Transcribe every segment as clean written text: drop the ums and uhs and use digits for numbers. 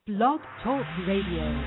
Blog Talk Radio.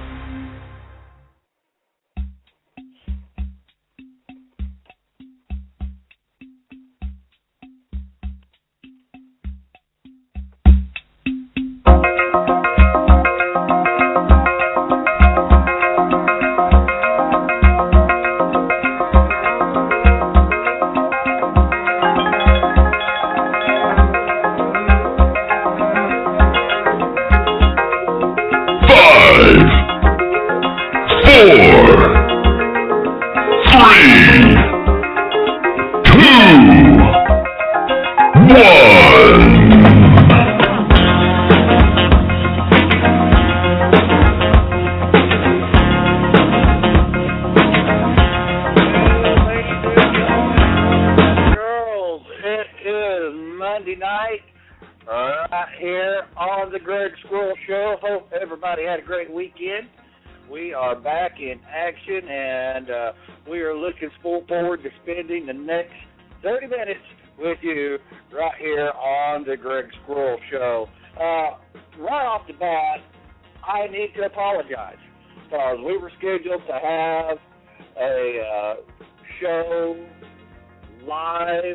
The next 30 minutes with you right here on the Greg Squirrel Show. Right off the bat, I need to apologize because we were scheduled to have a show live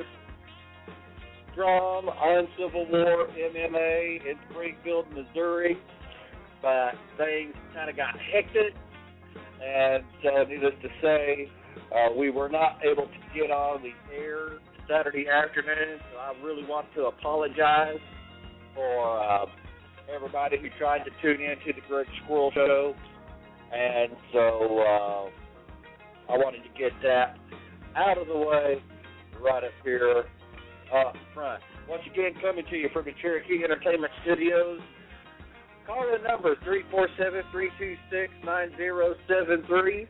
from Uncivil War MMA in Springfield, Missouri, but things kind of got hectic, and so needless to say, we were not able to get on the air Saturday afternoon, so I really want to apologize for everybody who tried to tune in to the Greg Squirrel Show. And so I wanted to get that out of the way right up here up front. Once again, coming to you from the Cherokee Entertainment Studios. Call the number 347-326-9073.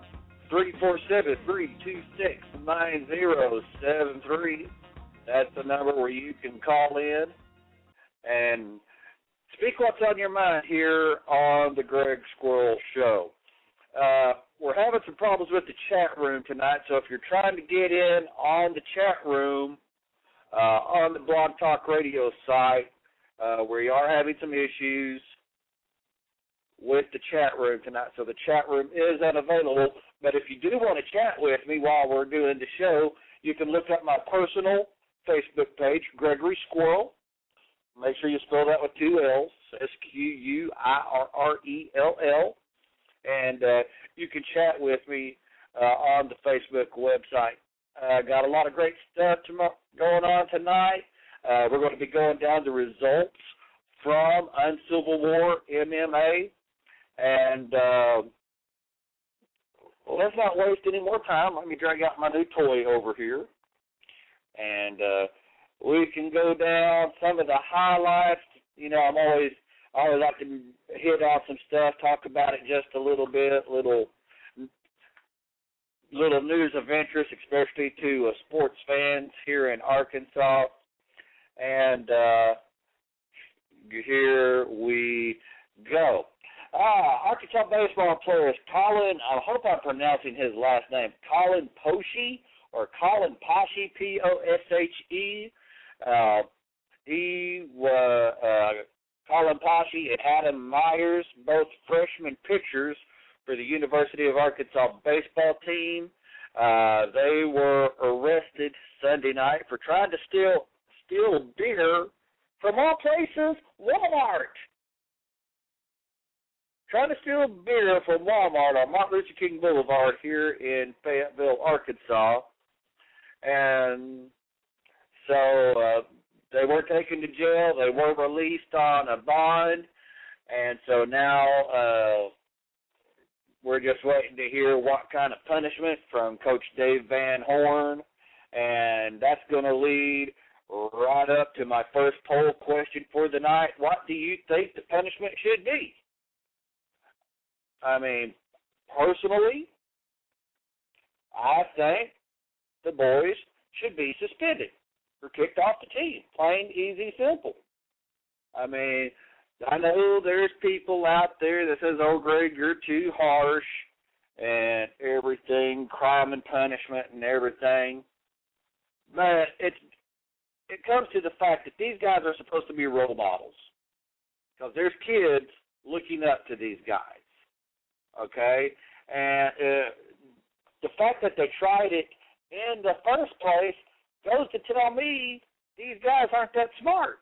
347-326-9073. That's the number where you can call in and speak what's on your mind here on the Greg Squirrel Show. We're having some problems with the chat room tonight, so if you're trying to get in on the chat room on the Blog Talk Radio site, we are having some issues with the chat room tonight, so the chat room is unavailable. But if you do want to chat with me while we're doing the show, you can look up my personal Facebook page, Gregory Squirrel. Make sure you spell that with two L's, Squirrell. And you can chat with me on the Facebook website. Got a lot of great stuff going on tonight. We're going to be going down the results from Uncivil War MMA. And let's not waste any more time. Let me drag out my new toy over here. And we can go down some of the highlights. You know, I always like to hit on some stuff, talk about it just a little bit, little news of interest, especially to sports fans here in Arkansas. And here we go. Arkansas baseball players Colin, I hope I'm pronouncing his last name, Colin Poshe or Colin Poshe, Poshe. He was Colin Poshe and Adam Myers, both freshman pitchers for the University of Arkansas baseball team. They were arrested Sunday night for trying to steal beer from all places, Walmart. Trying to steal beer from Walmart on Martin Luther King Boulevard here in Fayetteville, Arkansas. And so they were taken to jail. They were released on a bond. And so now we're just waiting to hear what kind of punishment from Coach Dave Van Horn. And that's going to lead right up to my first poll question for the night. What do you think the punishment should be? I mean, personally, I think the boys should be suspended or kicked off the team. Plain, easy, simple. I mean, I know there's people out there that says, oh, Greg, you're too harsh and everything, crime and punishment and everything. But it comes to the fact that these guys are supposed to be role models. Because there's kids looking up to these guys, okay? And the fact that they tried it in the first place goes to tell me these guys aren't that smart.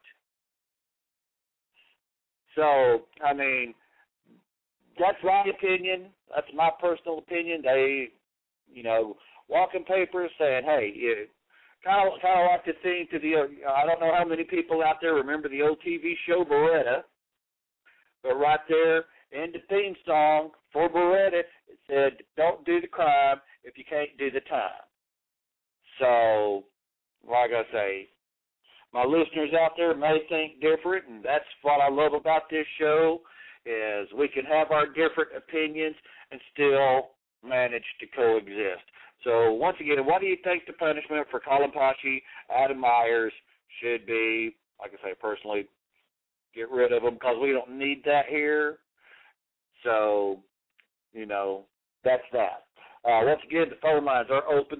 So, I mean, that's my opinion. That's my personal opinion. They, walking papers saying, hey, kind of like the thing to the, I don't know how many people out there remember the old TV show Beretta, but right there in the theme song for Beretta, it said, don't do the crime if you can't do the time. So, like I say, my listeners out there may think different, and that's what I love about this show, is we can have our different opinions and still manage to coexist. So, once again, what do you think the punishment for Colin Pasci, Adam Myers should be? Like I say, personally, get rid of them because we don't need that here. So, that's that. Once again, the phone lines are open,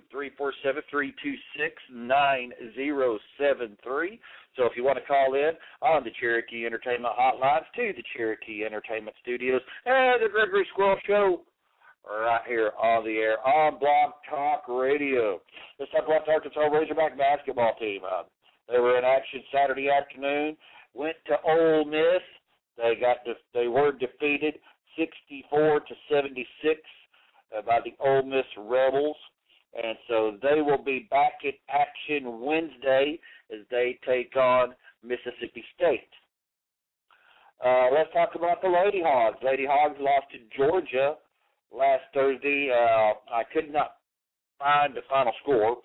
347-326-9073. So if you want to call in on the Cherokee Entertainment hotlines to the Cherokee Entertainment Studios and the Gregory Squirrel Show right here on the air on Blog Talk Radio. Let's talk about the Arkansas Razorback basketball team. They were in action Saturday afternoon, went to Ole Miss. They were defeated 64-76. By the Ole Miss Rebels, and so they will be back in action Wednesday as they take on Mississippi State. Let's talk about the Lady Hogs. Lady Hogs lost to Georgia last Thursday. I could not find the final score,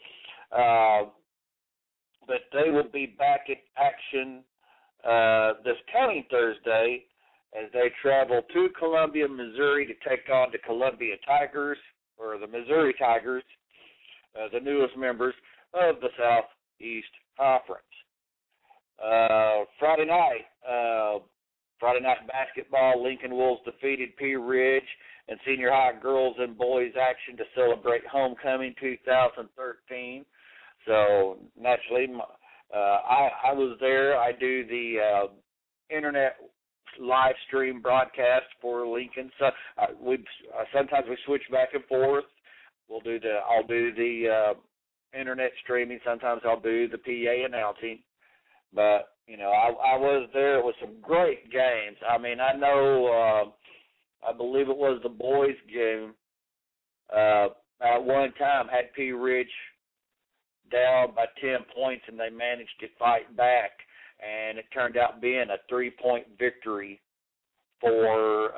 but they will be back in action this coming Thursday as they travel to Columbia, Missouri to take on the Columbia Tigers, or the Missouri Tigers, the newest members of the Southeast Conference. Friday night basketball, Lincoln Wolves defeated Pea Ridge in senior high girls and boys action to celebrate homecoming 2013. So, naturally, I was there. I do the internet live stream broadcast for Lincoln. So sometimes we switch back and forth. I'll do the internet streaming. Sometimes I'll do the PA announcing. But I was there. It was some great games. I mean, I know. I believe it was the boys' game. At one time had Pea Ridge down by 10 points, and they managed to fight back. And it turned out being a 3-point victory for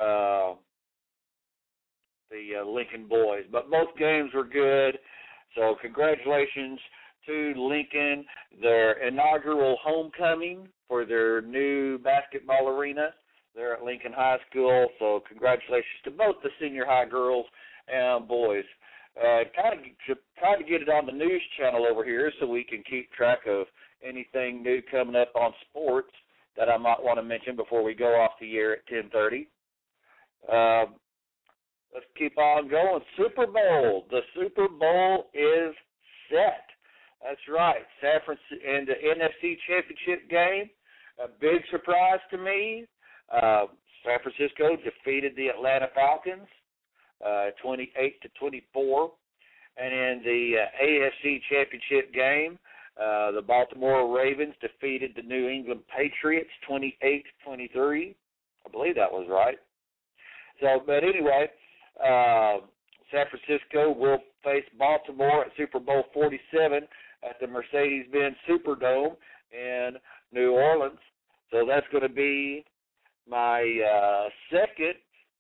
the Lincoln boys. But both games were good, so congratulations to Lincoln, their inaugural homecoming for their new basketball arena there at Lincoln High School. So congratulations to both the senior high girls and boys. Kind of get it on the news channel over here so we can keep track of anything new coming up on sports that I might want to mention before we go off the air at 10:30. Let's keep on going. Super Bowl. The Super Bowl is set. That's right. San Francisco in the NFC Championship game. A big surprise to me. San Francisco defeated the Atlanta Falcons 28-24. And in the AFC Championship game, the Baltimore Ravens defeated the New England Patriots 28-23. I believe that was right. So, but anyway, San Francisco will face Baltimore at Super Bowl 47 at the Mercedes-Benz Superdome in New Orleans. So that's going to be my second.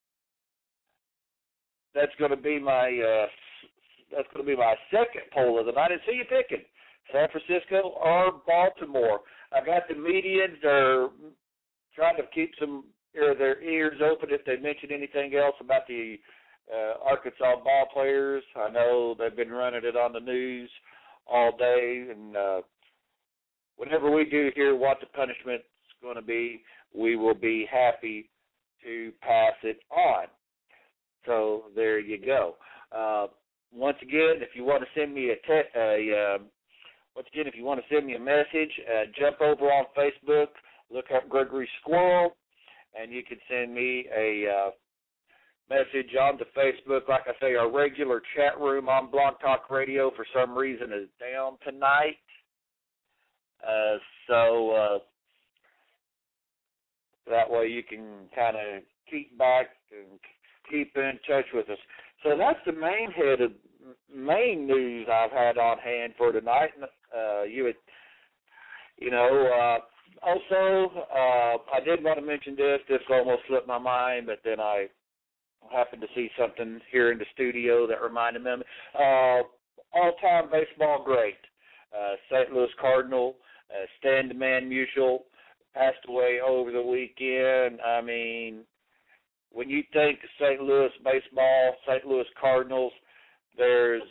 That's going to be my second poll of the night. And so you picking San Francisco or Baltimore? I got the medians. They're trying to keep their ears open if they mention anything else about the Arkansas ball players. I know they've been running it on the news all day, and whenever we do hear what the punishment's going to be, we will be happy to pass it on. So there you go. Once again, if you want to send me a message, jump over on Facebook, look up Gregory Squirrel, and you can send me a message on the Facebook. Like I say, our regular chat room on Blog Talk Radio for some reason is down tonight. So that way you can kind of keep back and keep in touch with us. So that's the main news I've had on hand for tonight. Also, I did want to mention this. This almost slipped my mind, but then I happened to see something here in the studio that reminded me of all-time baseball great, St. Louis Cardinal, Stan the Man Musial, passed away over the weekend. I mean, when you think of St. Louis baseball, St. Louis Cardinals, there's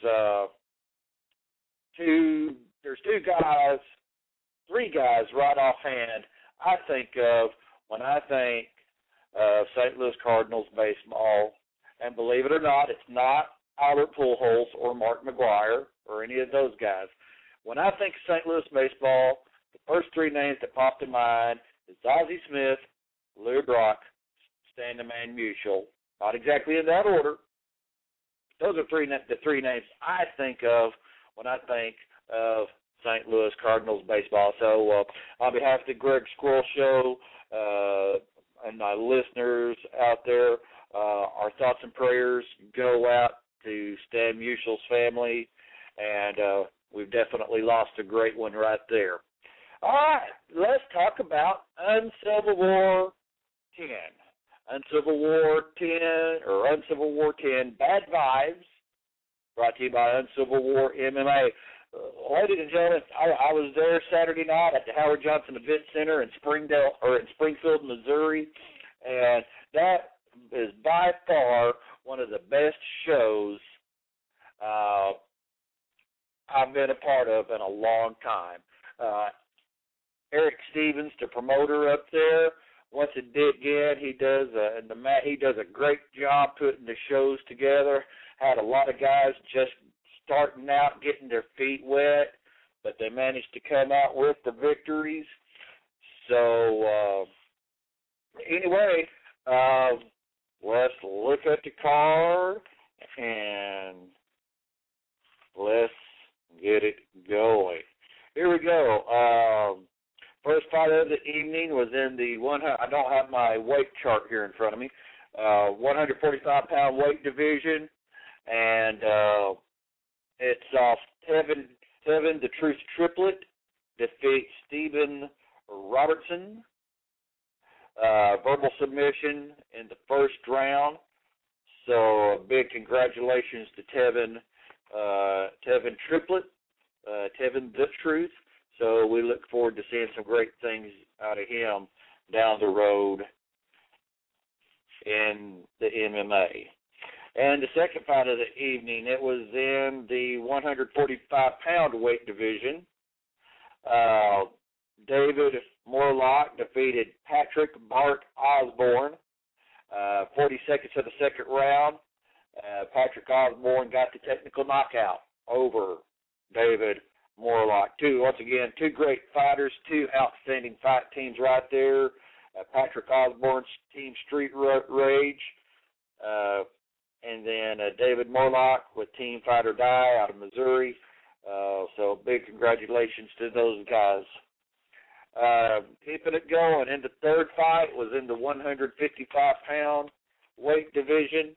three guys right offhand I think of when I think of St. Louis Cardinals baseball. And believe it or not, it's not Albert Pujols or Mark McGwire or any of those guys. When I think of St. Louis baseball, the first three names that pop to mind is Ozzie Smith, Lou Brock, Stan the Man Musial. Not exactly in that order. Those are the three names I think of when I think of St. Louis Cardinals baseball. So on behalf of the Greg Squirrel Show and my listeners out there, our thoughts and prayers go out to Stan Musial's family, and we've definitely lost a great one right there. All right, let's talk about Uncivil War 10. Uncivil War 10, or Uncivil War 10, Bad Vibes, brought to you by Uncivil War MMA. Ladies and gentlemen, I was there Saturday night at the Howard Johnson Event Center in Springfield, Missouri, and that is by far one of the best shows I've been a part of in a long time. Eric Stevens, the promoter up there, wants to dig in. He does a great job putting the shows together. Had a lot of guys just starting out, getting their feet wet, but they managed to come out with the victories. So anyway, let's look at the card and let's get it going. Here we go. First fight of the evening was in the I don't have my weight chart here in front of me. 145-pound weight division, and it's Tevin the Truth Triplet defeats Stephen Robertson. Verbal submission in the first round. So a big congratulations to Tevin Triplet, Tevin the Truth. So we look forward to seeing some great things out of him down the road in the MMA. And the second fight of the evening, it was in the 145-pound weight division. David Morlock defeated Patrick Bart Osborne. 40 seconds of the second round. Patrick Osborne got the technical knockout over David Morlock. Once again, two great fighters, two outstanding fight teams right there. Patrick Osborne's team Street Rage, and then David Morlock with Team Fight or Die out of Missouri. So big congratulations to those guys. Keeping it going, and the third fight was in the 155-pound weight division.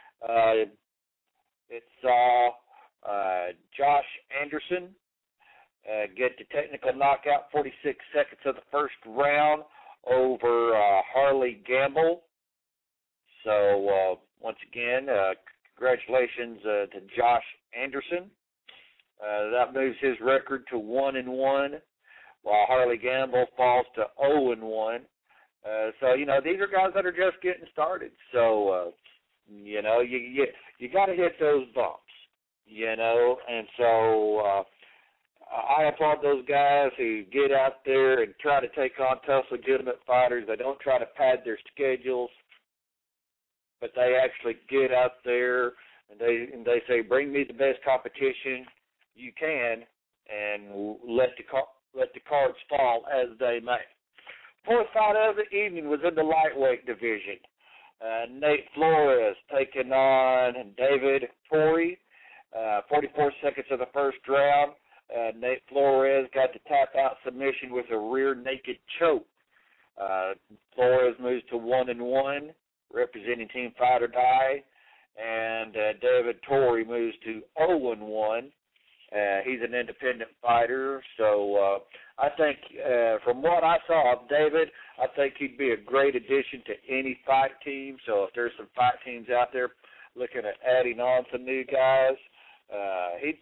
It saw Josh Anderson get the technical knockout, 46 seconds of the first round over Harley Gamble. So once again, congratulations to Josh Anderson. That moves his record to 1-1, while Harley Gamble falls to 0-1. So these are guys that are just getting started. So you got to hit those bumps. And so I applaud those guys who get out there and try to take on tough, legitimate fighters. They don't try to pad their schedules, but they actually get out there and they say, "Bring me the best competition you can," and let the cards fall as they may. Fourth fight of the evening was in the lightweight division. Nate Flores taking on David Torrey. 44 seconds of the first round. Nate Flores got the tap-out submission with a rear naked choke. Flores moves to 1-1, representing Team Fight or Die. And David Torrey moves to 0-1. He's an independent fighter, so I think from what I saw of David, I think he'd be a great addition to any fight team. So if there's some fight teams out there looking at adding on some new guys, he'd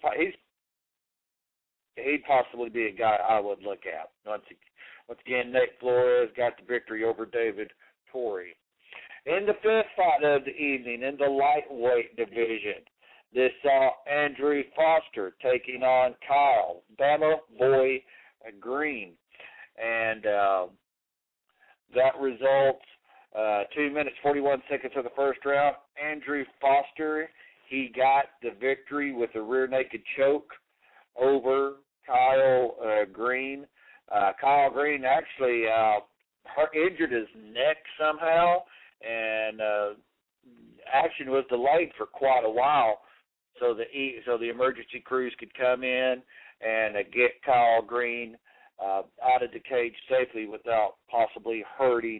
possibly be a guy I would look at. Once again, Nate Flores got the victory over David Torrey. In the fifth fight of the evening, in the lightweight division, this saw Andrew Foster taking on Kyle Bama Boy Green. And that results 2 minutes, 41 seconds of the first round. Andrew Foster, he got the victory with a rear naked choke over Kyle Green. Kyle Green actually injured his neck somehow, and action was delayed for quite a while, so the emergency crews could come in and get Kyle Green out of the cage safely without possibly hurting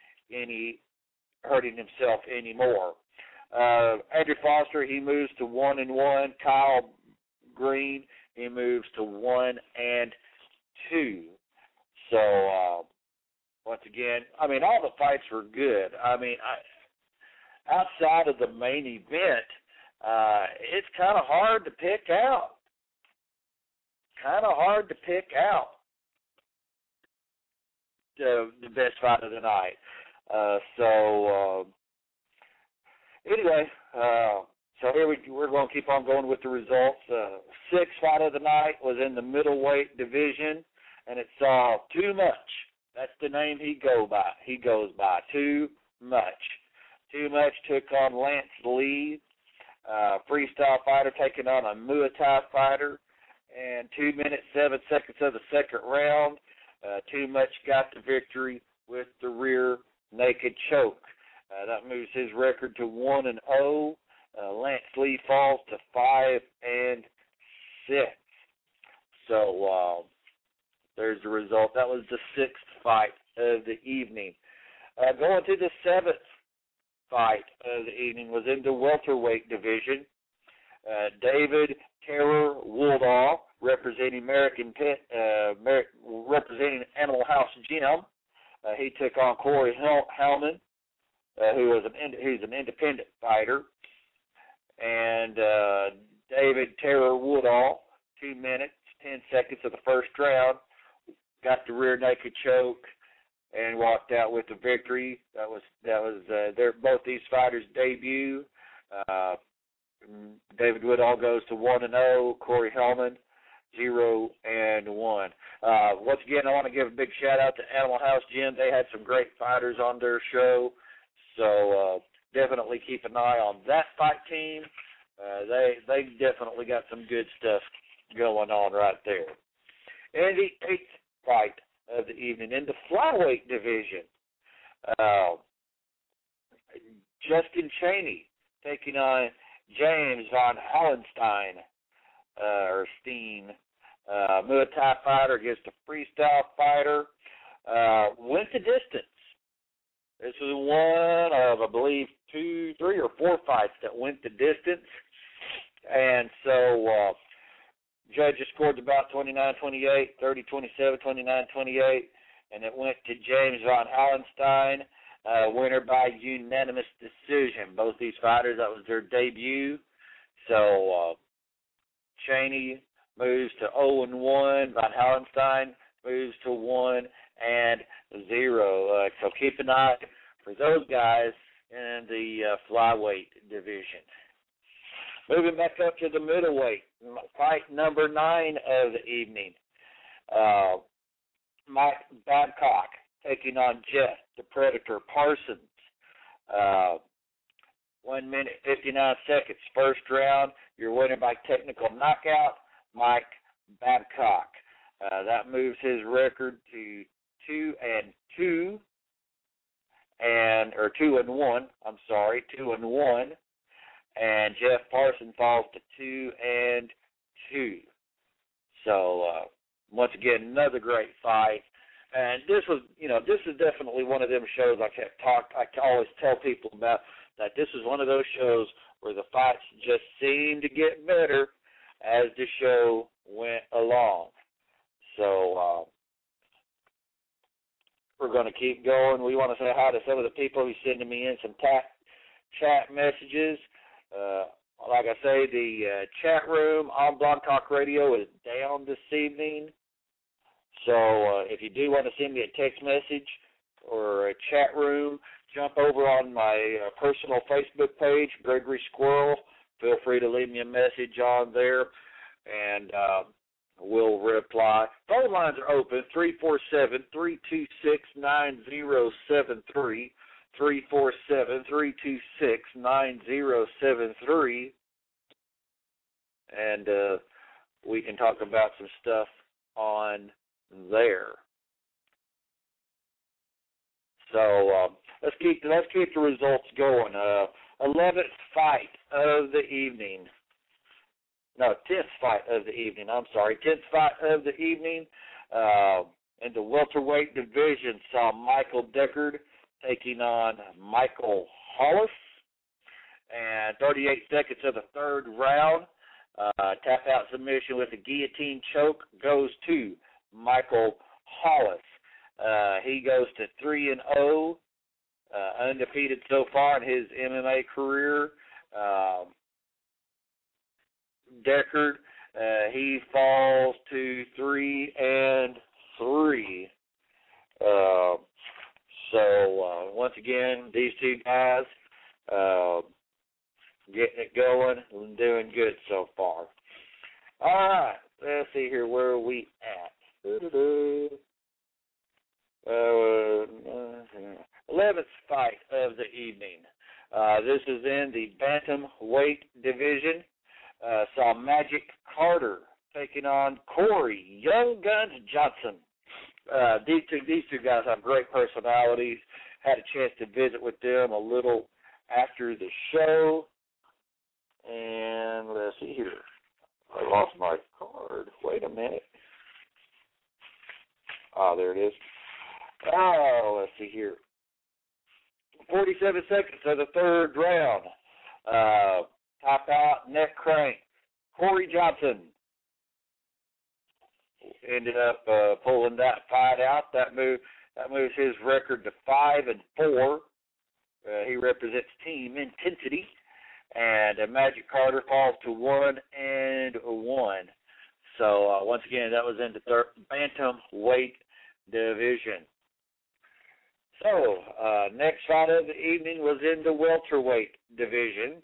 himself anymore. Andrew Foster, he moves to 1-1. Kyle Green, he moves to 1-2. So once again, I mean, all the fights were good. I mean, outside of the main event, it's kind of hard to pick out. The best fight of the night. Anyway, so here we're going to keep on going with the results. Sixth fight of the night was in the middleweight division, and it saw Too Much. That's the name he goes by. Too Much. Too Much took on Lance Lee, freestyle fighter taking on a Muay Thai fighter. And 2 minutes, 7 seconds of the second round, Too Much got the victory with the rear naked choke. That moves his record to 1-0. Lance Lee falls to 5-6. So there's the result. That was the sixth fight of the evening. Going to the seventh fight of the evening was in the welterweight division. David Terror Wooldahl, representing representing Animal House Gym. He took on Corey Hellman, who's an independent fighter. And David Terror Wooldahl, 2 minutes, 10 seconds of the first round, got the rear naked choke and walked out with the victory. That was both these fighters' debut. David Woodall goes to 1-0. Corey Hellman 0-1. Once again, I want to give a big shout out to Animal House Gym. They had some great fighters on their show, so definitely keep an eye on that fight team. They definitely got some good stuff going on right there. And the eighth fight of the evening in the flyweight division, Justin Chaney taking on James Von Hallenstein, or Steen, Muay Thai fighter against a freestyle fighter. Went the distance. This was one of, I believe, 2, 3, or 4 fights that went the distance. And so judges scored about 29-28, 30-27, 29-28, and it went to James Von Hallenstein, winner by unanimous decision. Both these fighters, that was their debut. So Chaney moves to 0-1. Von Hallenstein moves to 1-0. So keep an eye for those guys in the flyweight division. Moving back up to the middleweight, fight number 9 of the evening. Mike Babcock taking on Jeff the Predator Parsons. 1 minute, 59 seconds. First round, you're winning by technical knockout, Mike Babcock. That moves his record to 2-2, or 2-1. I'm sorry, 2-1, and Jeff Parson falls to 2-2. So once again, another great fight. And this is definitely one of them shows I always tell people about, that this is one of those shows where the fights just seem to get better as the show went along. So we're going to keep going. We want to say hi to some of the people who sending me in some chat messages. Like I say, the chat room on Blog Talk Radio is down this evening. So if you do want to send me a text message or a chat room, jump over on my personal Facebook page, Gregory Squirrel. Feel free to leave me a message on there, and we'll reply. Phone lines are open, 347-326-9073, 347-326-9073, and we can talk about some stuff on there. So let's keep the results going. 11th fight of the evening. No, 10th fight of the evening. I'm sorry, 10th fight of the evening. In the welterweight division, saw Michael Deckard taking on Michael Hollis. And 38 seconds of the third round, tap-out submission with a guillotine choke goes to Michael Hollis. He goes to 3-0, undefeated so far in his MMA career. Deckard, he falls to 3-3. So once again, these two guys getting it going and doing good so far. All right, let's see here. Where are we at? 11th fight of the evening. This is in the bantamweight division. Saw Magic Carter taking on Corey Young Guns Johnson. These two guys have great personalities. Had a chance to visit with them a little after the show. And let's see here. I lost my card. Wait a minute. There it is. Let's see here. 47 seconds of the third round. Top out, neck crank. Corey Johnson ended up pulling that fight out. That moves his record to 5-4. He represents Team Intensity. And Magic Carter falls to 1-1. So once again, that was in the bantamweight division. So next fight of the evening was in the welterweight division.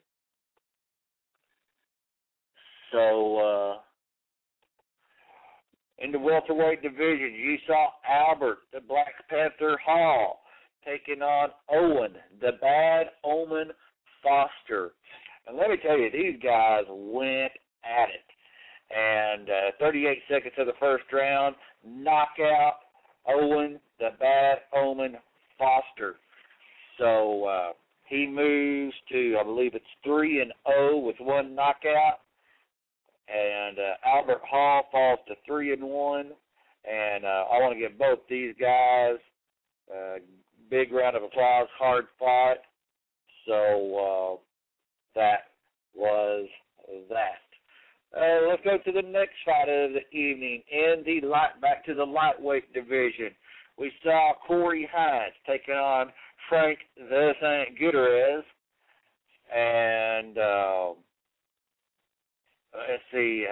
So in the welterweight division, you saw Albert, the Black Panther Hall, taking on Owen, the Bad Omen Foster. And let me tell you, these guys went at it. And 38 seconds of the first round, knockout Owen, the Bad Omen Foster. So he moves to, I believe it's 3-0 with one knockout. And Albert Hall falls to 3-1. And I want to give both these guys a big round of applause. Hard fought. So that was that. Let's go to the next fight of the evening in the back to the lightweight division. We saw Corey Hines taking on Frank the Saint Gutierrez. And let's see.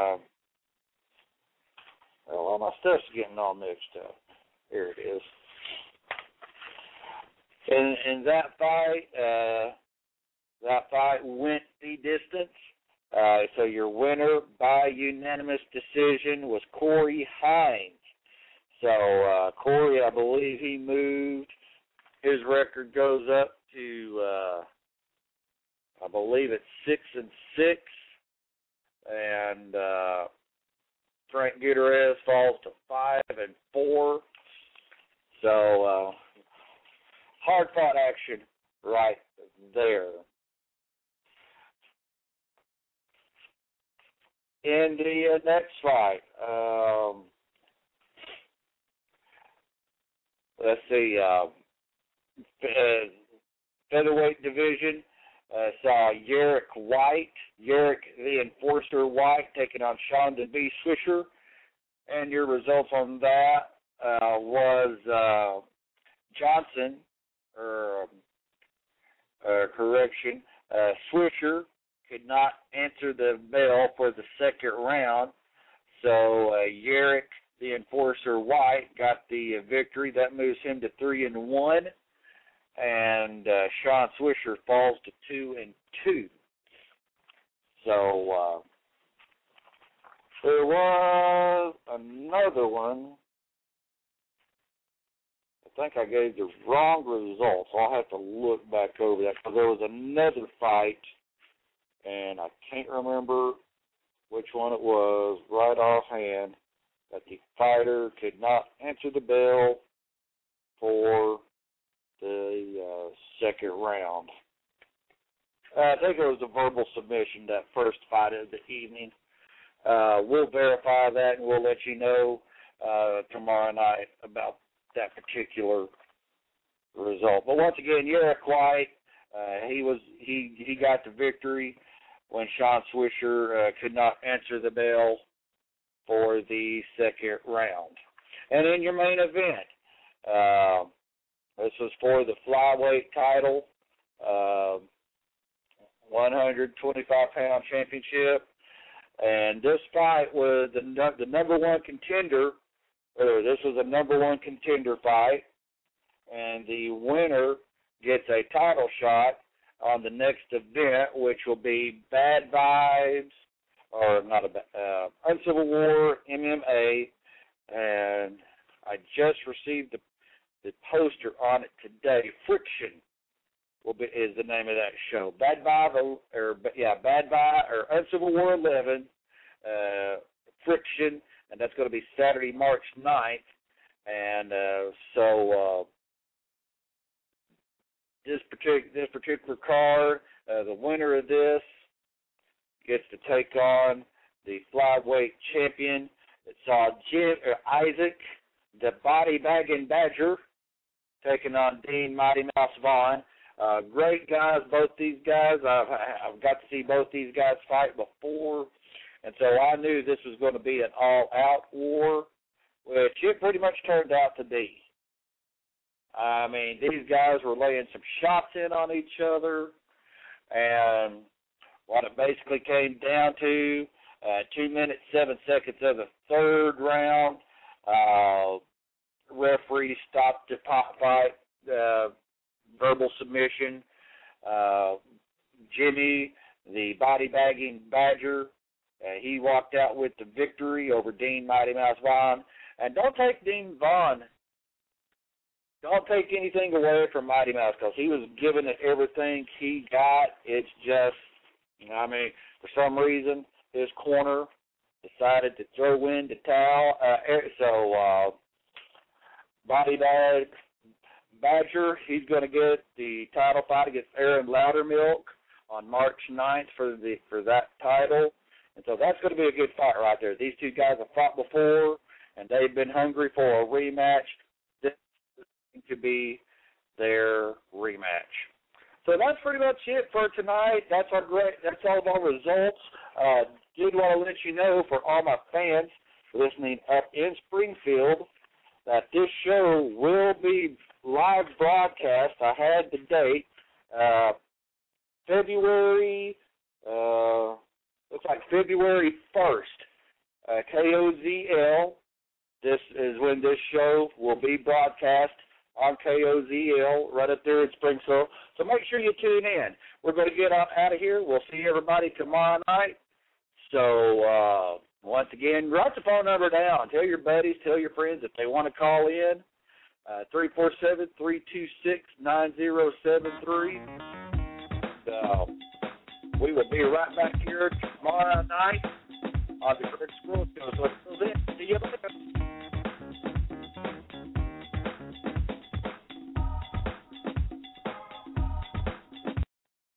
All my stuff's getting all mixed up. Here it is. In that fight went the distance. So your winner by unanimous decision was Corey Hines. So Corey, I believe he moved. His record goes up to, I believe it's 6-6. And Frank Gutierrez falls to 5-4. So, hard-fought action right there. In the next fight, let's see, featherweight division, saw Yerrick the Enforcer White, taking on Sean the B. Swisher. And your results on that was Johnson, Swisher could not answer the bell for the second round. So Yerrick the Enforcer White got the victory. That moves him to 3-1. And Sean Swisher falls to 2-2. So there was another one. I think I gave the wrong results. I'll have to look back over that because there was another fight, and I can't remember which one it was right offhand, that the fighter could not answer the bell for the second round. I think it was a verbal submission, that first fight of the evening. We'll verify that, and we'll let you know tomorrow night about that particular result. But once again, Yerrick White, he got the victory when Sean Swisher could not answer the bell for the second round. And in your main event, this was for the flyweight title, 125-pound championship. And this fight was the number one contender. This was a number one contender fight. And the winner gets a title shot on the next event, which will be Bad Vibes, or not Uncivil War MMA. And I just received the poster on it today. Friction is the name of that show. Bad Vibe or Uncivil War 11, Friction, and that's going to be Saturday, March 9th. And so this particular card, the winner of this gets to take on the flyweight champion. It saw Isaac, the Body Bagging Badger, taking on Dean Mighty Mouse Vaughn. Great guys, both these guys. I've got to see both these guys fight before, and so I knew this was going to be an all-out war, which it pretty much turned out to be. I mean, these guys were laying some shots in on each other, and what it basically came down to, 2 minutes, 7 seconds of the third round, referee stopped the fight, verbal submission. Jimmy, the Body Bagging Badger, he walked out with the victory over Dean Mighty Mouse Vaughn. And don't take anything away from Mighty Mouse, because he was giving it everything he got. It's just, I mean, for some reason, his corner decided to throw in the towel. So Body Bag Badger, he's going to get the title fight against Aaron Loudermilk on March 9th for that title. And so that's going to be a good fight right there. These two guys have fought before, and they've been hungry for a rematch. This could be their rematch. So that's pretty much it for tonight. That's all of our results. Did want to let you know, for all my fans listening up in Springfield, that this show will be live broadcast. I had the date, February 1st, KOZL. This is when this show will be broadcast on KOZL right up there in Springfield. So make sure you tune in. We're going to get out of here. We'll see everybody tomorrow night. So once again, write the phone number down. Tell your buddies, tell your friends if they want to call in. 347-326-9073. So we will be right back here tomorrow night on the Greg Squirrel Show. So until then, see you later.